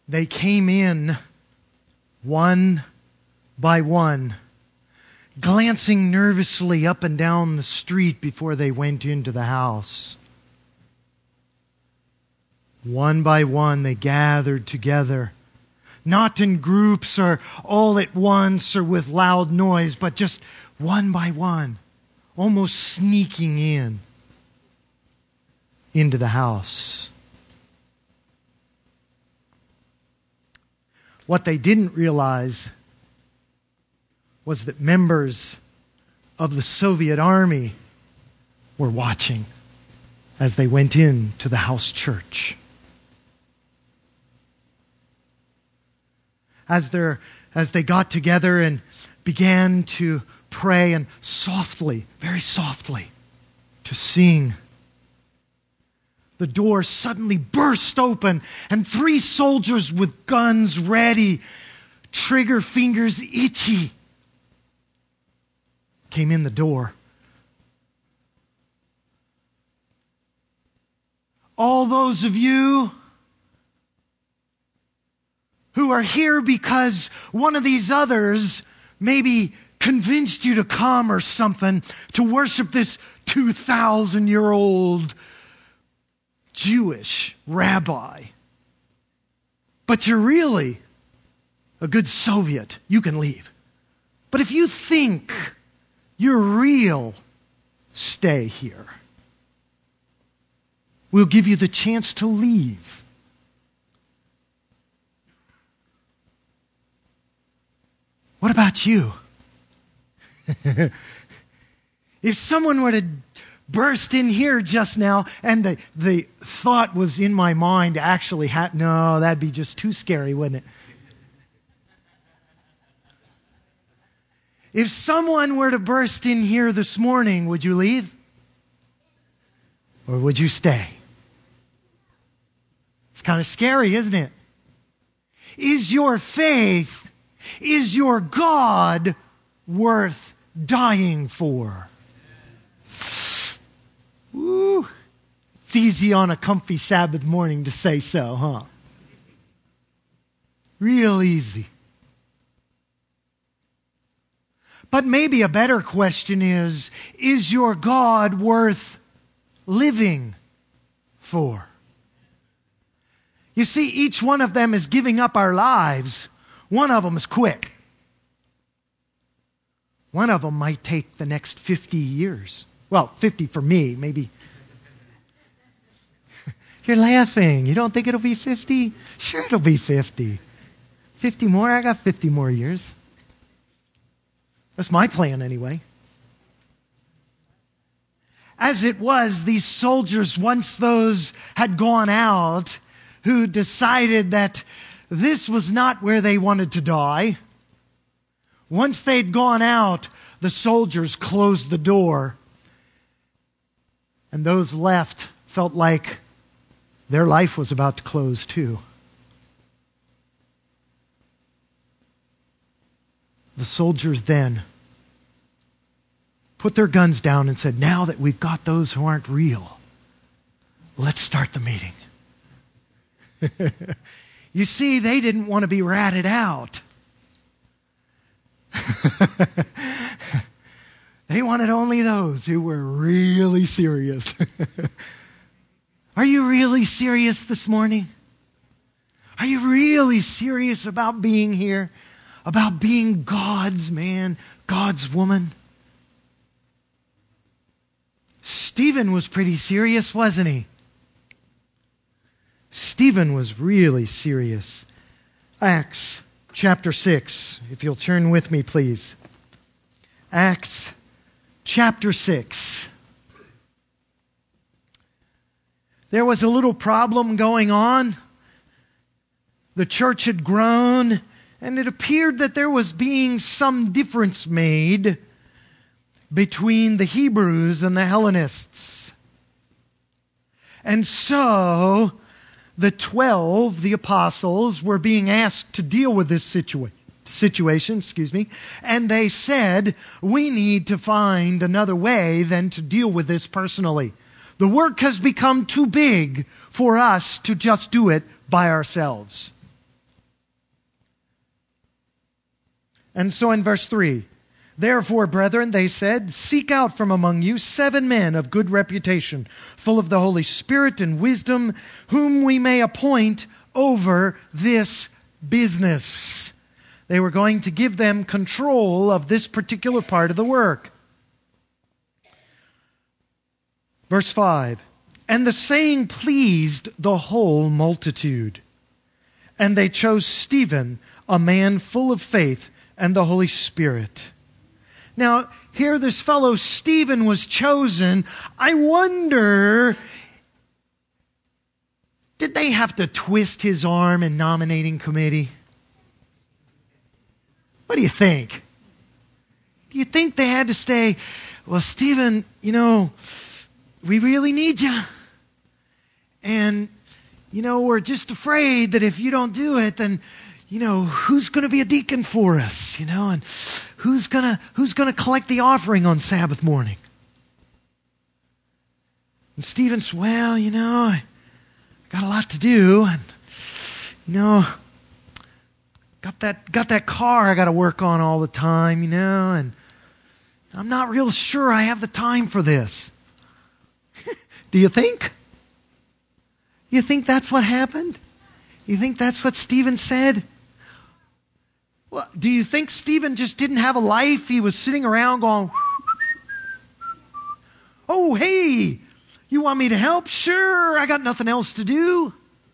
They came in one by one, glancing nervously up and down the street before they went into the house. One by one, they gathered together, not in groups or all at once or with loud noise, but just one by one, almost sneaking into the house. What they didn't realize was that members of the Soviet army were watching as they went into the house church. As they got together and began to pray and softly, very softly, to sing, the door suddenly burst open and 3 soldiers with guns ready, trigger fingers itchy, came in the door. All those of you who are here because one of these others maybe convinced you to come or something to worship this 2,000-year-old Jewish rabbi. But you're really a good Soviet. You can leave. But if you think you're real, stay here. We'll give you the chance to leave. What about you? If someone were to burst in here just now and the thought was in my mind actually, no, that'd be just too scary, wouldn't it? If someone were to burst in here this morning, would you leave? Or would you stay? It's kind of scary, isn't it? Is your faith, is your God worth dying for? Woo. It's easy on a comfy Sabbath morning to say so, huh? Real easy. But maybe a better question is your God worth living for? You see, each one of them is giving up our lives. One of them is quick. One of them might take the next 50 years. Well, 50 for me, maybe. You're laughing. You don't think it'll be 50? Sure, it'll be 50. 50 more? I got 50 more years. That's my plan anyway. As it was, these soldiers, once those had gone out, who decided that this was not where they wanted to die, once they'd gone out, the soldiers closed the door, and those left felt like their life was about to close too. The soldiers then put their guns down and said, now that we've got those who aren't real, let's start the meeting. You see, they didn't want to be ratted out. They wanted only those who were really serious. Are you really serious this morning? Are you really serious about being here? About being God's man, God's woman? Stephen was pretty serious, wasn't he? Stephen was really serious. Acts chapter 6, if you'll turn with me, please. Acts chapter 6. There was a little problem going on. The church had grown, and it appeared that there was being some difference made between the Hebrews and the Hellenists. And so the 12, the apostles, were being asked to deal with this situation, and they said, we need to find another way than to deal with this personally. The work has become too big for us to just do it by ourselves. And so in verse 3, therefore, brethren, they said, seek out from among you 7 men of good reputation, full of the Holy Spirit and wisdom, whom we may appoint over this business. They were going to give them control of this particular part of the work. Verse 5, and the saying pleased the whole multitude. And they chose Stephen, a man full of faith and the Holy Spirit. Now, here this fellow Stephen was chosen. I wonder, did they have to twist his arm in nominating committee? What do you think? Do you think they had to say, well, Stephen, we really need you. And, we're just afraid that if you don't do it, then, who's going to be a deacon for us? And who's going to collect the offering on Sabbath morning? And Stephen's, well, I got a lot to do. And, got that car I got to work on all the time, and I'm not real sure I have the time for this. Do you think? You think that's what happened? You think that's what Stephen said? Well, do you think Stephen just didn't have a life? He was sitting around going, oh, hey, you want me to help? Sure, I got nothing else to do.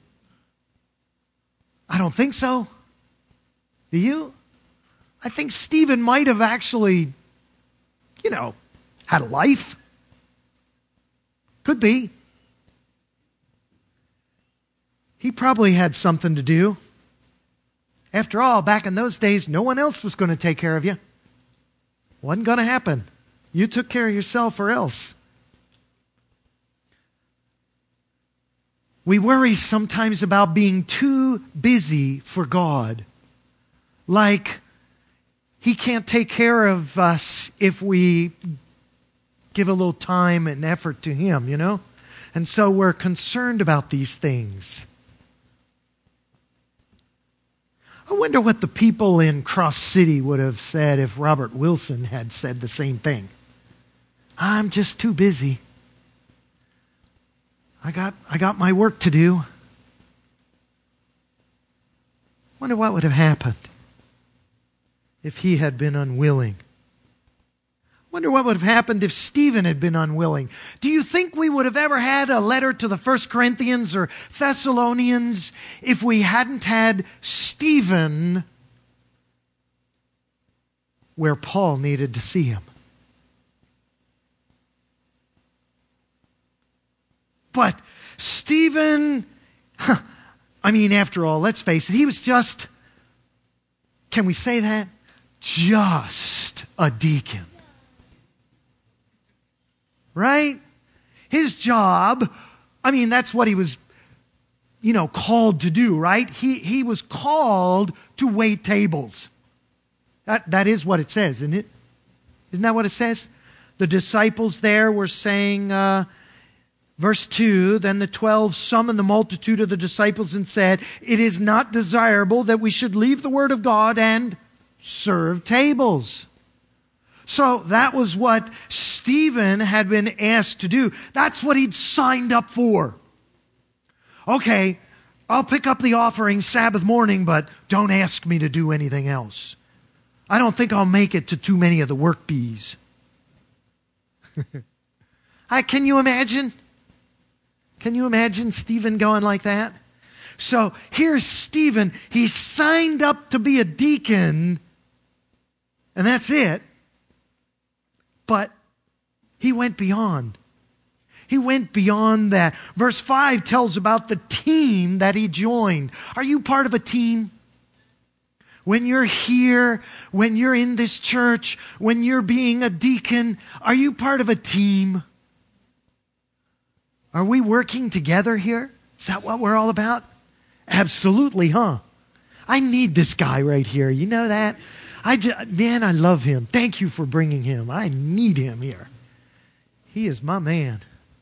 I don't think so. Do you? I think Stephen might have actually, had a life. Could be. He probably had something to do. After all, back in those days, no one else was going to take care of you. Wasn't going to happen. You took care of yourself or else. We worry sometimes about being too busy for God. Like He can't take care of us if we give a little time and effort to Him, And so we're concerned about these things. I wonder what the people in Cross City would have said if Robert Wilson had said the same thing. I'm just too busy. I got my work to do. Wonder what would have happened if he had been unwilling. Wonder what would have happened if Stephen had been unwilling. Do you think we would have ever had a letter to the 1 Corinthians or Thessalonians if we hadn't had Stephen where Paul needed to see him? But Stephen, after all, let's face it, he was just, can we say that? Just a deacon. Right? His job, that's what he was, called to do, right? He was called to wait tables. That is what it says, isn't it? Isn't that what it says? The disciples there were saying, verse 2, then the 12 summoned the multitude of the disciples and said, it is not desirable that we should leave the word of God and serve tables. So that was what Stephen had been asked to do. That's what he'd signed up for. Okay, I'll pick up the offering Sabbath morning, but don't ask me to do anything else. I don't think I'll make it to too many of the work bees. Can you imagine? Can you imagine Stephen going like that? So here's Stephen. He signed up to be a deacon, and that's it. But he went beyond. He went beyond that. Verse 5 tells about the team that he joined. Are you part of a team? When you're here, when you're in this church, when you're being a deacon, are you part of a team? Are we working together here? Is that what we're all about? Absolutely, huh? I need this guy right here. You know that? I love him. Thank you for bringing him. I need him here. He is my man.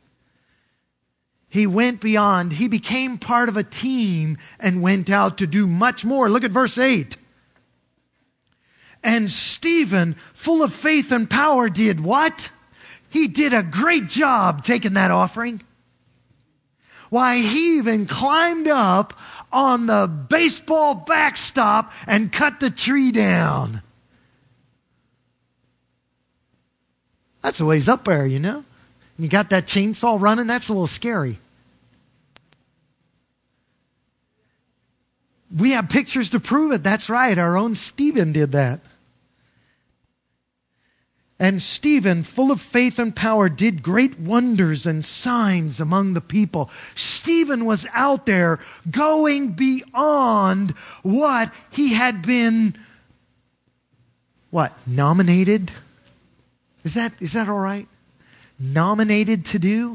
He went beyond. He became part of a team and went out to do much more. Look at verse 8. And Stephen, full of faith and power, did what? He did a great job taking that offering. Why, he even climbed up on the baseball backstop and cut the tree down. That's a ways up there, you know. You got that chainsaw running, that's a little scary. We have pictures to prove it. That's right. Our own Stephen did that. And Stephen, full of faith and power, did great wonders and signs among the people. Stephen was out there going beyond what he had been, nominated? Is that all right? Nominated to do?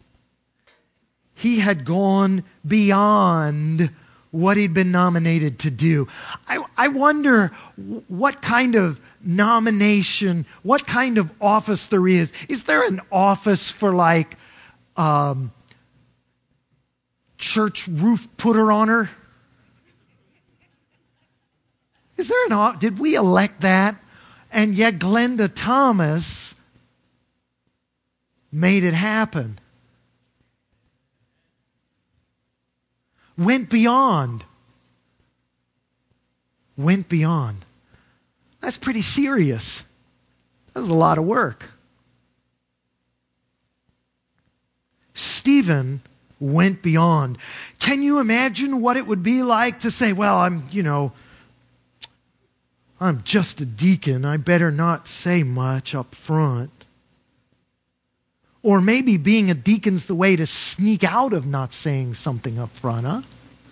He had gone beyond what he'd been nominated to do. I wonder what kind of nomination, what kind of office there is. Is there an office for church roof putter-oner? Is there an did we elect that? And yet Glenda Thomas made it happen. Went beyond. That's pretty serious. That's a lot of work. Stephen went beyond. Can you imagine what it would be like to say, well, I'm just a deacon. I better not say much up front. Or maybe being a deacon's the way to sneak out of not saying something up front, huh?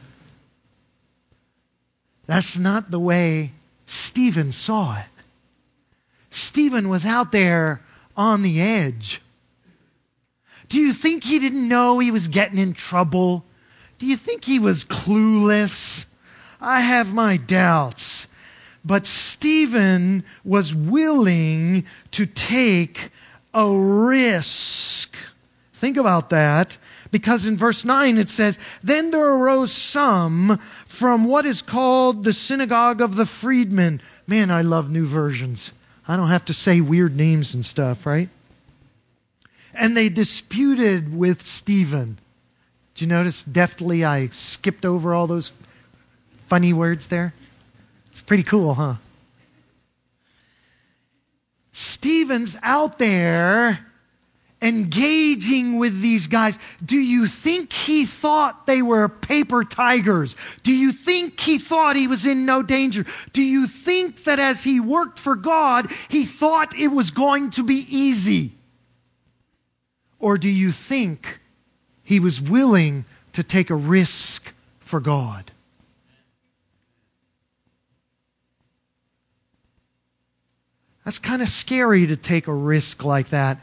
That's not the way Stephen saw it. Stephen was out there on the edge. Do you think he didn't know he was getting in trouble? Do you think he was clueless? I have my doubts. But Stephen was willing to take a risk. Think about that. Because in verse 9 it says, then there arose some from what is called the synagogue of the freedmen. Man, I love new versions. I don't have to say weird names and stuff, right? And they disputed with Stephen. Did you notice deftly I skipped over all those funny words there? It's pretty cool, huh? Stephen's out there engaging with these guys. Do you think he thought they were paper tigers? Do you think he thought he was in no danger? Do you think that as he worked for God, he thought it was going to be easy? Or do you think he was willing to take a risk for God? That's kind of scary to take a risk like that.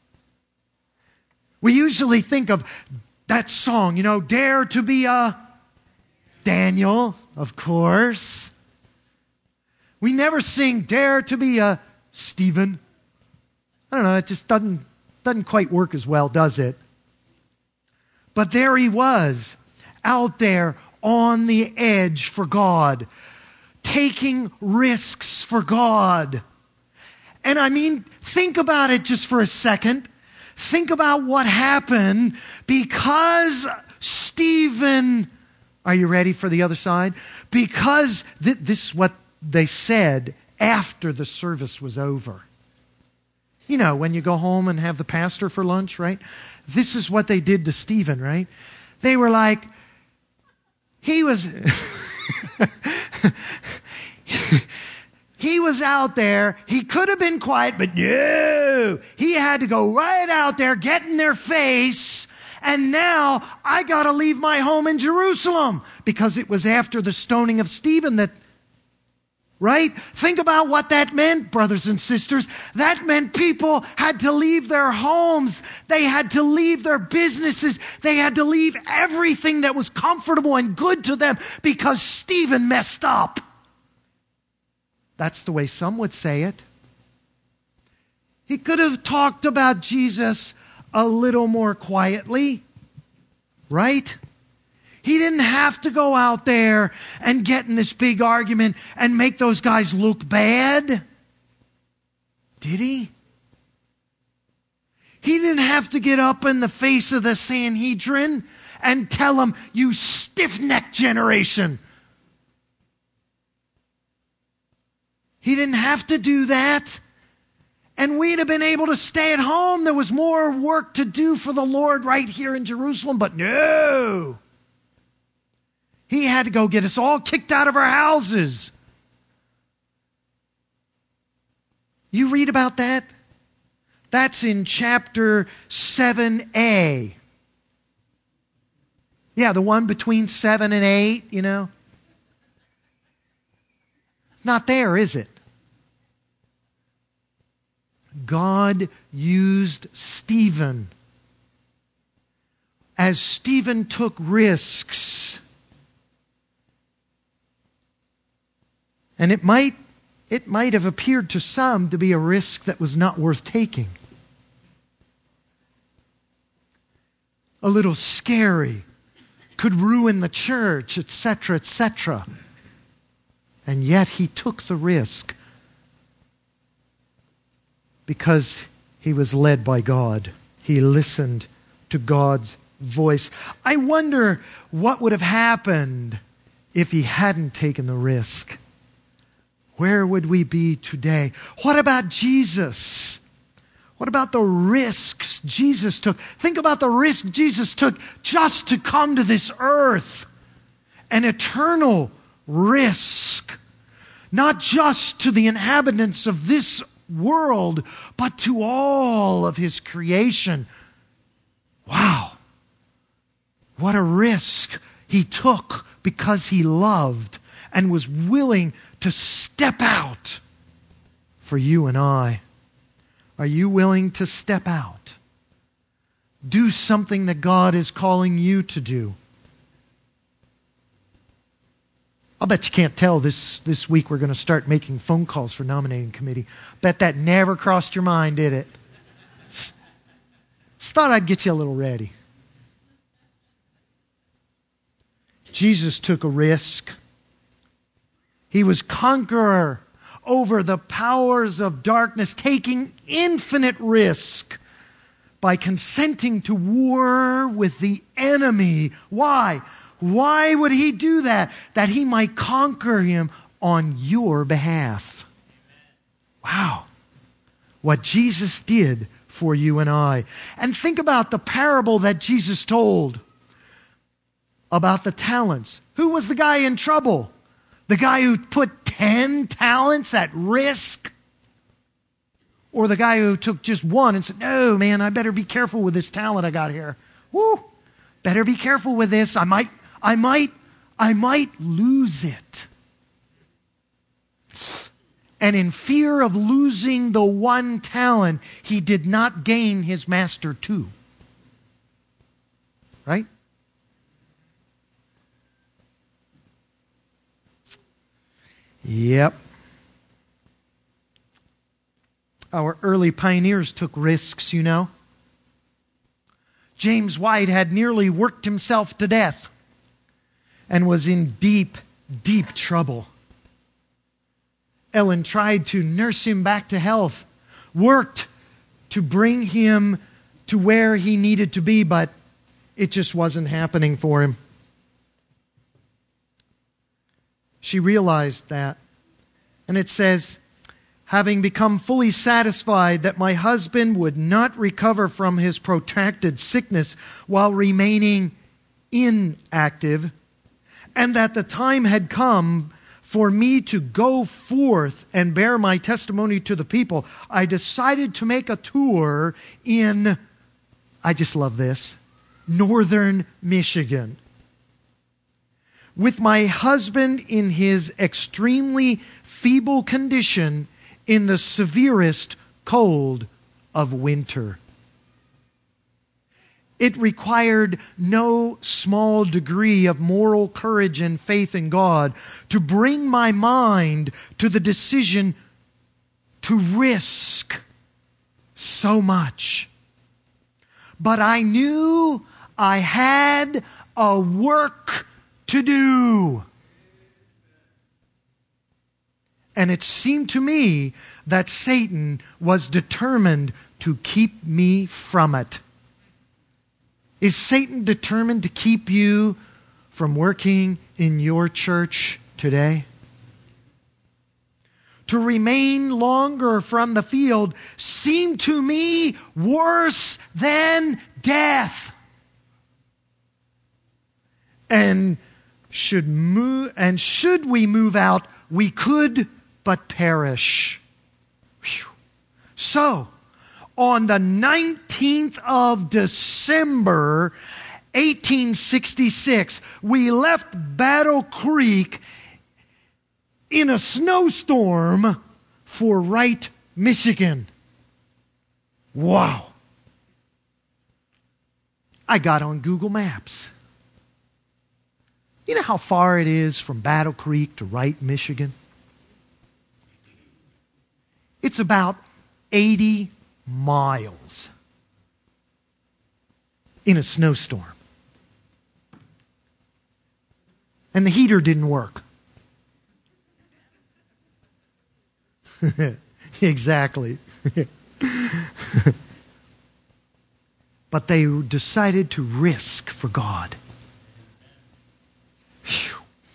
We usually think of that song, Dare to be a Daniel, of course. We never sing Dare to be a Stephen. I don't know, it just doesn't quite work as well, does it? But there he was, out there on the edge for God, taking risks for God. And think about it just for a second. Think about what happened because Stephen, are you ready for the other side? Because this is what they said after the service was over. When you go home and have the pastor for lunch, right? This is what they did to Stephen, right? They were like, he was... He was out there. He could have been quiet, but no. He had to go right out there, get in their face. And now I got to leave my home in Jerusalem because it was after the stoning of Stephen that, right? Think about what that meant, brothers and sisters. That meant people had to leave their homes. They had to leave their businesses. They had to leave everything that was comfortable and good to them because Stephen messed up. That's the way some would say it. He could have talked about Jesus a little more quietly, right? He didn't have to go out there and get in this big argument and make those guys look bad. Did he? He didn't have to get up in the face of the Sanhedrin and tell them, you stiff-necked generation. He didn't have to do that. And we'd have been able to stay at home. There was more work to do for the Lord right here in Jerusalem, but no. He had to go get us all kicked out of our houses. You read about that? That's in chapter 7a. Yeah, the one between 7 and 8, you know. Not there, is it? God used Stephen. As Stephen took risks. And it might have appeared to some to be a risk that was not worth taking. A little scary. Could ruin the church, etc., etc. And yet he took the risk because he was led by God. He listened to God's voice. I wonder what would have happened if he hadn't taken the risk. Where would we be today? What about Jesus? What about the risks Jesus took? Think about the risk Jesus took just to come to this earth. An eternal risk. Not just to the inhabitants of this world, but to all of his creation. Wow. What a risk he took because he loved and was willing to step out for you and I. Are you willing to step out? Do something that God is calling you to do. I'll bet you can't tell this week we're going to start making phone calls for nominating committee. Bet that never crossed your mind, did it? Just thought I'd get you a little ready. Jesus took a risk. He was conqueror over the powers of darkness, taking infinite risk by consenting to war with the enemy. Why? Why would he do that? That he might conquer him on your behalf. Wow. What Jesus did for you and I. And think about the parable that Jesus told about the talents. Who was the guy in trouble? The guy who put 10 talents at risk? Or the guy who took just one and said, no, man, I better be careful with this talent I got here. Woo! Better be careful with this. I might lose it. And in fear of losing the one talent, he did not gain his master too. Right? Yep. Our early pioneers took risks, you know. James White had nearly worked himself to death and was in deep, deep trouble. Ellen tried to nurse him back to health, worked to bring him to where he needed to be, but it just wasn't happening for him. She realized that. And it says, having become fully satisfied that my husband would not recover from his protracted sickness while remaining inactive, and that the time had come for me to go forth and bear my testimony to the people, I decided to make a tour in, I just love this, northern Michigan. With my husband in his extremely feeble condition in the severest cold of winter. It required no small degree of moral courage and faith in God to bring my mind to the decision to risk so much. But I knew I had a work to do. And it seemed to me that Satan was determined to keep me from it. Is Satan determined to keep you from working in your church today? To remain longer from the field seemed to me worse than death. And should we move out, we could but perish. Whew. So, on the 19th of December, 1866, we left Battle Creek in a snowstorm for Wright, Michigan. Wow. I got on Google Maps. You know how far it is from Battle Creek to Wright, Michigan? It's about 80 miles in a snowstorm. And the heater didn't work. Exactly. But they decided to risk for God. Whew.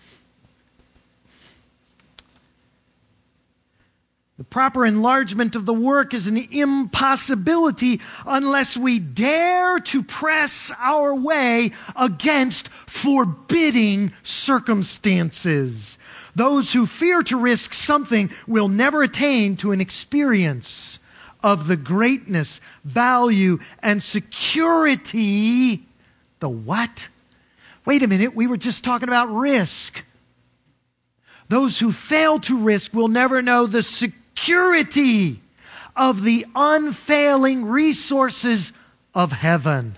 The proper enlargement of the work is an impossibility unless we dare to press our way against forbidding circumstances. Those who fear to risk something will never attain to an experience of the greatness, value, and security. The what? Wait a minute, we were just talking about risk. Those who fail to risk will never know the security of the unfailing resources of heaven.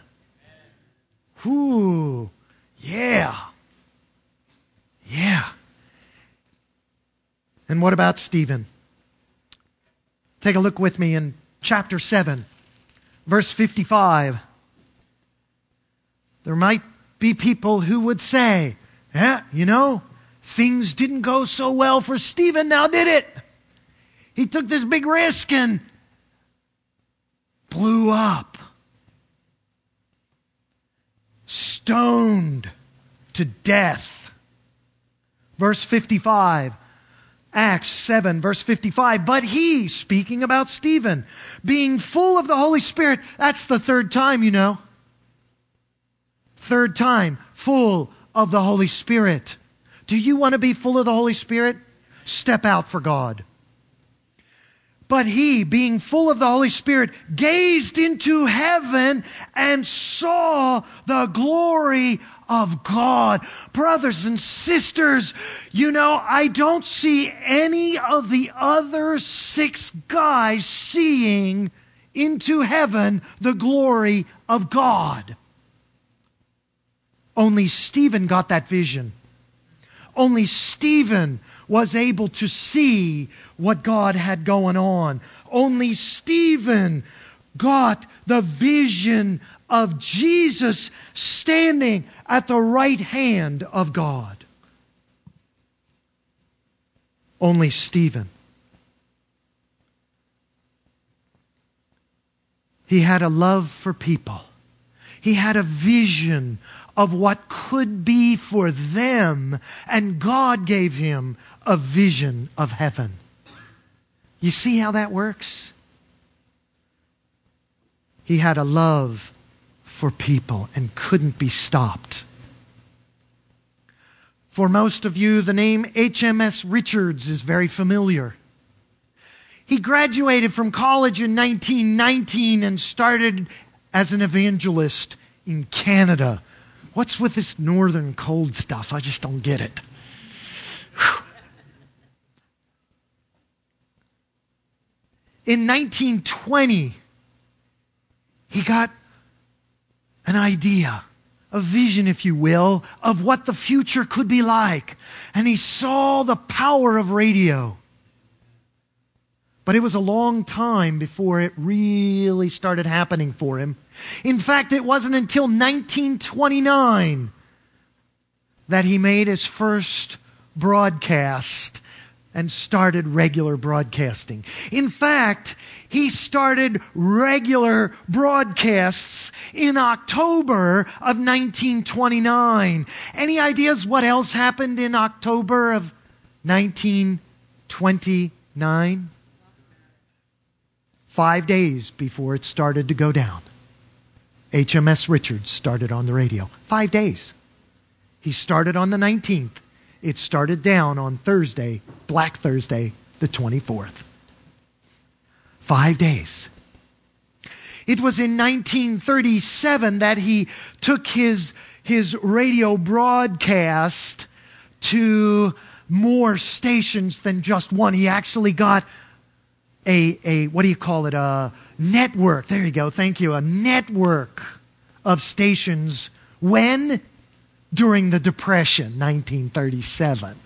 Ooh, yeah. Yeah. And what about Stephen? Take a look with me in chapter 7, verse 55. There might be people who would say, yeah, things didn't go so well for Stephen, now did it? He took this big risk and blew up. Stoned to death. Verse 55. Acts 7, verse 55. But he, speaking about Stephen, being full of the Holy Spirit, that's the third time, Third time, full of the Holy Spirit. Do you want to be full of the Holy Spirit? Step out for God. But he, being full of the Holy Spirit, gazed into heaven and saw the glory of God. Brothers and sisters, I don't see any of the other 6 guys seeing into heaven the glory of God. Only Stephen got that vision. Only Stephen was able to see what God had going on. Only Stephen got the vision of Jesus standing at the right hand of God. Only Stephen. He had a love for people. He had a vision of what could be for them, and God gave him a vision of heaven. You see how that works? He had a love for people and couldn't be stopped. For most of you, the name HMS Richards is very familiar. He graduated from college in 1919 and started as an evangelist in Canada. What's with this northern cold stuff? I just don't get it. Whew. In 1920, he got an idea, a vision, if you will, of what the future could be like. And he saw the power of radio. But it was a long time before it really started happening for him. In fact, it wasn't until 1929 that he made his first broadcast and started regular broadcasting. In fact, he started regular broadcasts in October of 1929. Any ideas what else happened in October of 1929? 5 days before it started to go down, HMS Richards started on the radio. 5 days. He started on the 19th. It started down on Thursday, Black Thursday, the 24th. 5 days. It was in 1937 that he took his radio broadcast to more stations than just one. He actually got a what do you call it? A network. There you go. Thank you. A network of stations. When? During the Depression, 1937.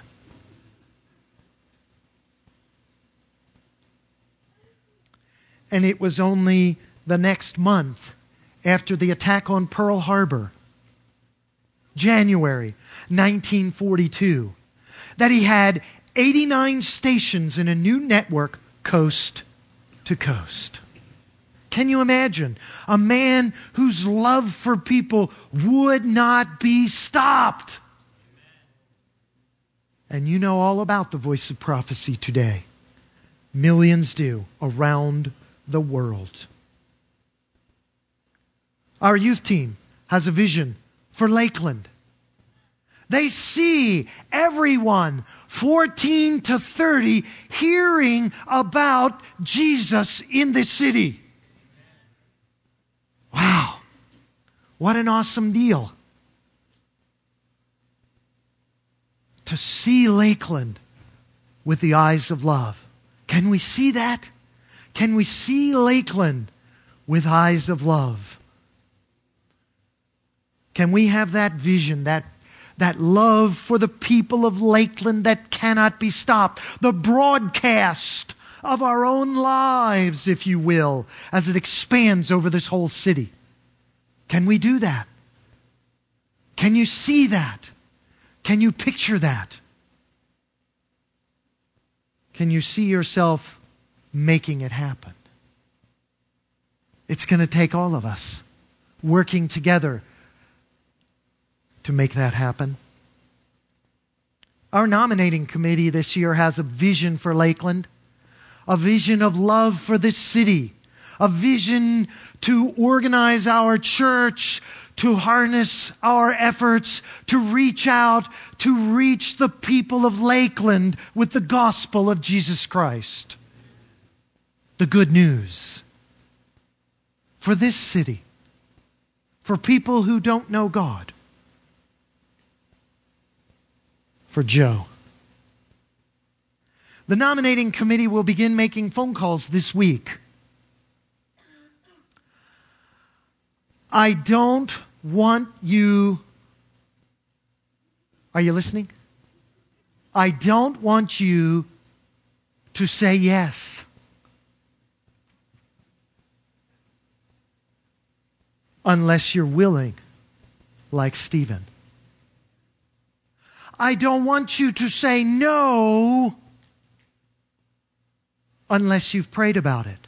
And it was only the next month after the attack on Pearl Harbor, January 1942, that he had 89 stations in a new network, coast to coast. Can you imagine? A man whose love for people would not be stopped. And you know all about the Voice of Prophecy today. Millions do around the world. Our youth team has a vision for Lakeland. They see everyone 14 to 30 hearing about Jesus in the city. Wow, what an awesome deal. To see Lakeland with the eyes of love. Can we see that? Can we see Lakeland with eyes of love? Can we have that vision, that love for the people of Lakeland that cannot be stopped? The broadcast of our own lives, if you will, as it expands over this whole city. Can we do that? Can you see that? Can you picture that? Can you see yourself making it happen? It's going to take all of us working together to make that happen. Our nominating committee this year has a vision for Lakeland. A vision of love for this city, a vision to organize our church, to harness our efforts, to reach out, to reach the people of Lakeland with the gospel of Jesus Christ. The good news for this city, for people who don't know God, for Joe. The nominating committee will begin making phone calls this week. I don't want you... Are you listening? I don't want you to say yes. Unless you're willing, like Stephen. I don't want you to say no unless you've prayed about it.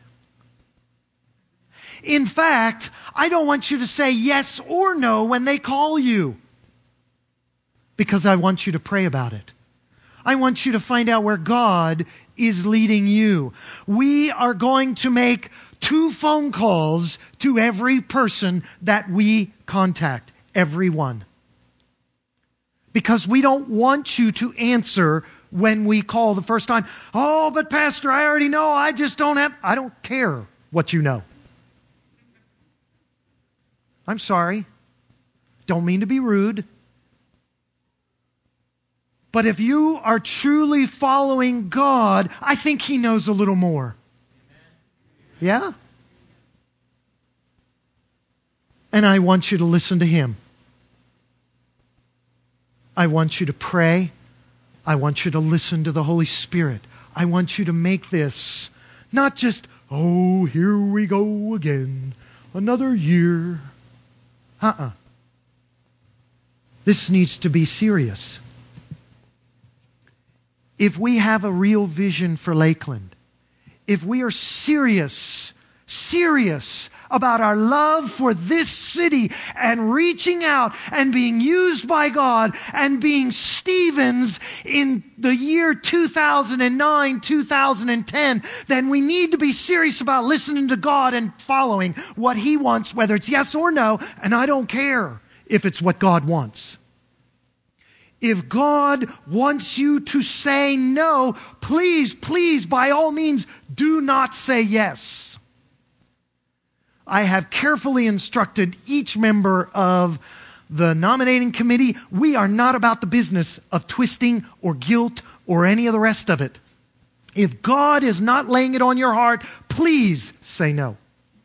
In fact, I don't want you to say yes or no when they call you, because I want you to pray about it. I want you to find out where God is leading you. We are going to make 2 phone calls to every person that we contact, everyone. Because we don't want you to answer when we call the first time. Oh, but Pastor, I already know. I don't care what you know. I'm sorry. Don't mean to be rude. But if you are truly following God, I think He knows a little more. Yeah? And I want you to listen to Him. I want you to pray. I want you to listen to the Holy Spirit. I want you to make this not just, oh, here we go again, another year. This needs to be serious. If we have a real vision for Lakeland, if we are serious about our love for this city and reaching out and being used by God and being Stevens in the year 2009, 2010, then we need to be serious about listening to God and following what He wants, whether it's yes or no, and I don't care if it's what God wants. If God wants you to say no, please, by all means, do not say yes. I have carefully instructed each member of the nominating committee, we are not about the business of twisting or guilt or any of the rest of it. If God is not laying it on your heart, please say no.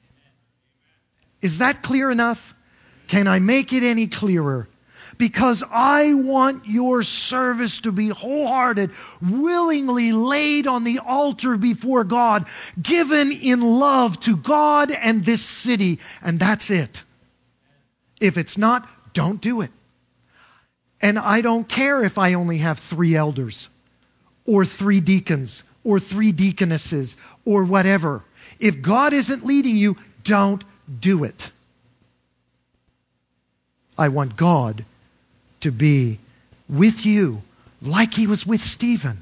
Is that clear enough? Can I make it any clearer? Because I want your service to be wholehearted, willingly laid on the altar before God, given in love to God and this city, and that's it. If it's not, don't do it. And I don't care if I only have 3 elders, or 3 deacons, or 3 deaconesses, or whatever. If God isn't leading you, don't do it. I want God to be with you like He was with Stephen.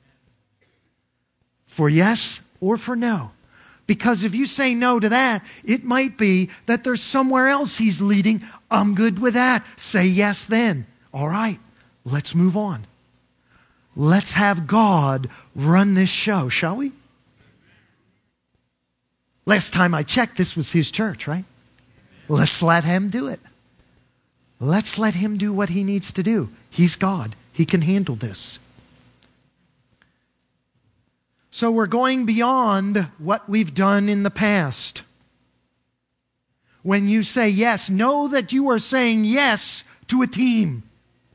For yes or for no. Because if you say no to that, it might be that there's somewhere else He's leading. I'm good with that. Say yes then. All right, let's move on. Let's have God run this show, shall we? Last time I checked, this was His church, right? Let's let Him do it. Let's let Him do what He needs to do. He's God. He can handle this. So we're going beyond what we've done in the past. When you say yes, know that you are saying yes to a team.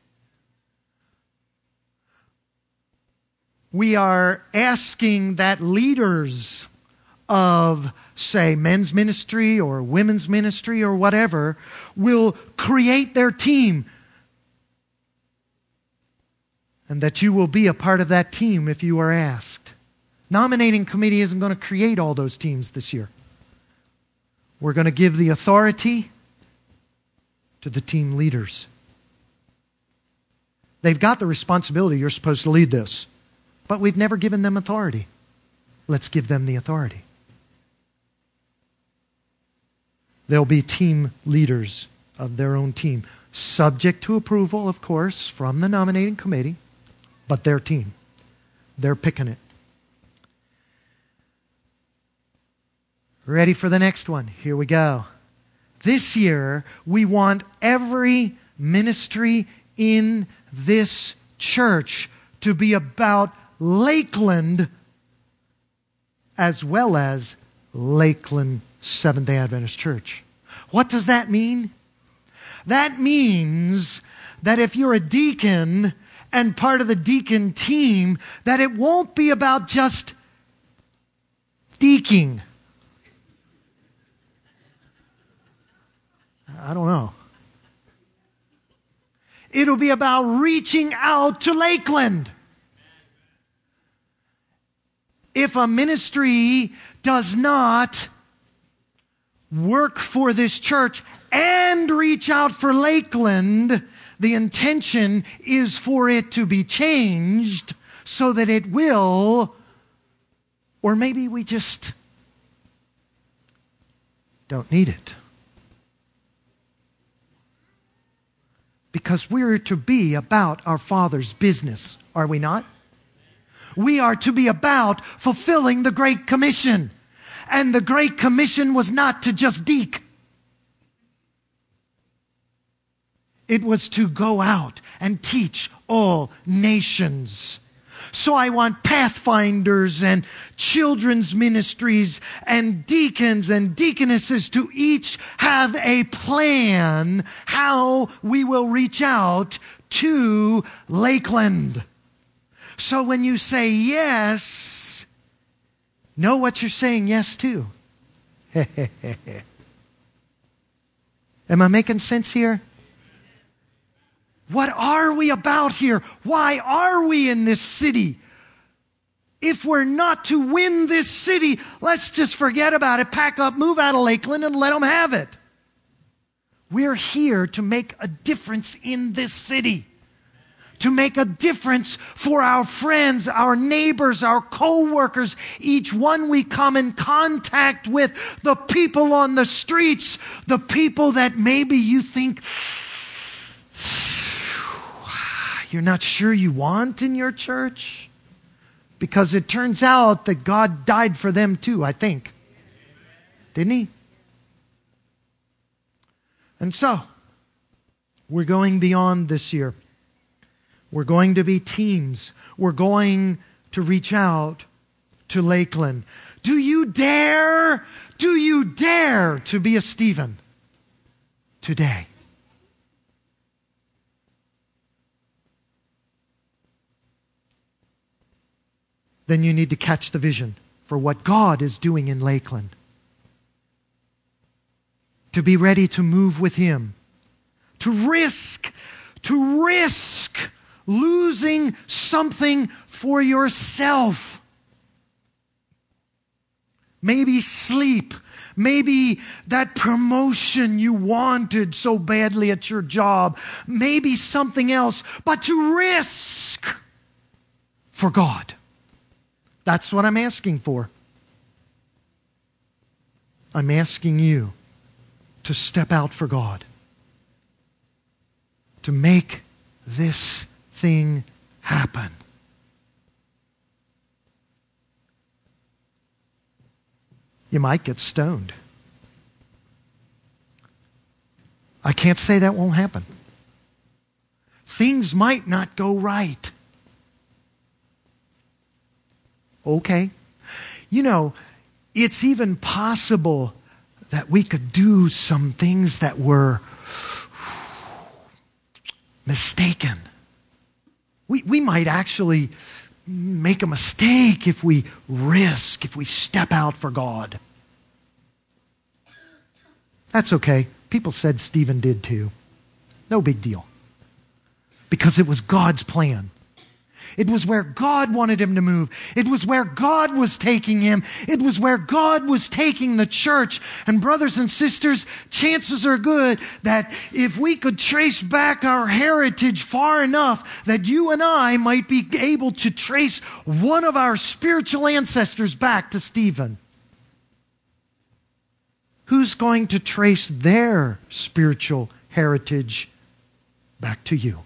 We are asking that leaders of, say, men's ministry or women's ministry or whatever, will create their team. And that you will be a part of that team if you are asked. Nominating committee isn't going to create all those teams this year. We're going to give the authority to the team leaders. They've got the responsibility, you're supposed to lead this. But we've never given them authority. Let's give them the authority. They'll be team leaders of their own team, subject to approval, of course, from the nominating committee, but their team. They're picking it. Ready for the next one? Here we go. This year, we want every ministry in this church to be about Lakeland as well as Lakeland Seventh-day Adventist Church. What does that mean? That means that if you're a deacon and part of the deacon team, that it won't be about just deaking. I don't know. It'll be about reaching out to Lakeland. If a ministry does not work for this church and reach out for Lakeland, the intention is for it to be changed so that it will, or maybe we just don't need it. Because we're to be about our Father's business, are we not? We are to be about fulfilling the Great Commission. And the Great Commission was not to just deek. It was to go out and teach all nations. So I want pathfinders and children's ministries and deacons and deaconesses to each have a plan how we will reach out to Lakeland. So when you say yes, know what you're saying yes to. Am I making sense here? What are we about here? Why are we in this city? If we're not to win this city, let's just forget about it, pack up, move out of Lakeland, and let them have it. We're here to make a difference in this city. To make a difference for our friends, our neighbors, our co-workers, each one we come in contact with, the people on the streets, the people that maybe you think you're not sure you want in your church. Because it turns out that God died for them too, I think. Didn't He? And so, we're going beyond this year. We're going to be teams. We're going to reach out to Lakeland. Do you dare to be a Stephen today? Then you need to catch the vision for what God is doing in Lakeland. To be ready to move with Him. To risk losing something for yourself. Maybe sleep. Maybe that promotion you wanted so badly at your job. Maybe something else. But to risk for God. That's what I'm asking for. I'm asking you to step out for God. To make this thing happen. You might get stoned. I can't say that won't happen. Things might not go right. Okay. You know, it's even possible that we could do some things that were mistaken. We might actually make a mistake if we step out for God. That's okay. People said Stephen did too. No big deal. Because it was God's plan. It was where God wanted him to move. It was where God was taking him. It was where God was taking the church. And brothers and sisters, chances are good that if we could trace back our heritage far enough, that you and I might be able to trace one of our spiritual ancestors back to Stephen. Who's going to trace their spiritual heritage back to you?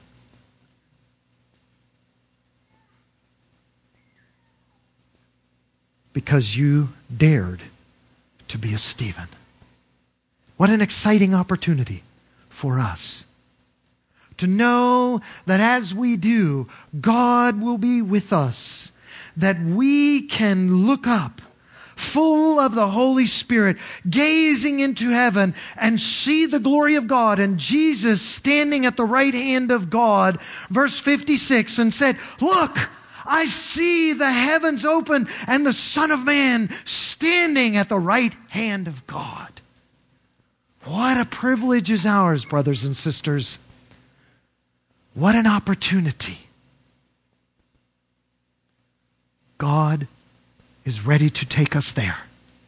Because you dared to be a Stephen. What an exciting opportunity for us to know that as we do, God will be with us, that we can look up full of the Holy Spirit, gazing into heaven and see the glory of God and Jesus standing at the right hand of God. Verse 56, and said, "Look, I see the heavens open and the Son of Man standing at the right hand of God." What a privilege is ours, brothers and sisters. What an opportunity. God is ready to take us there.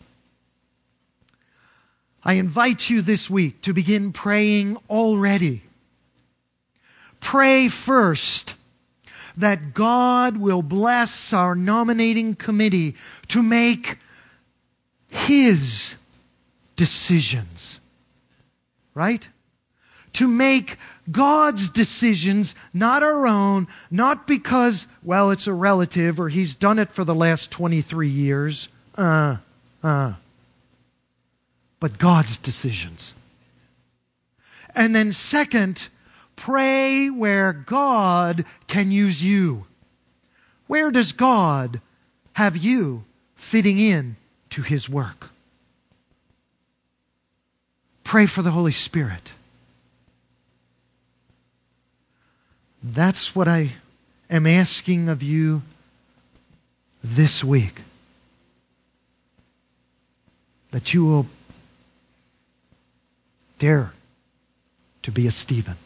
I invite you this week to begin praying already. Pray first that God will bless our nominating committee to make His decisions. Right? To make God's decisions, not our own, not because, well, it's a relative or he's done it for the last 23 years. But God's decisions. And then second, pray where God can use you. Where does God have you fitting in to His work? Pray for the Holy Spirit. That's what I am asking of you this week. That you will dare to be a Stephen.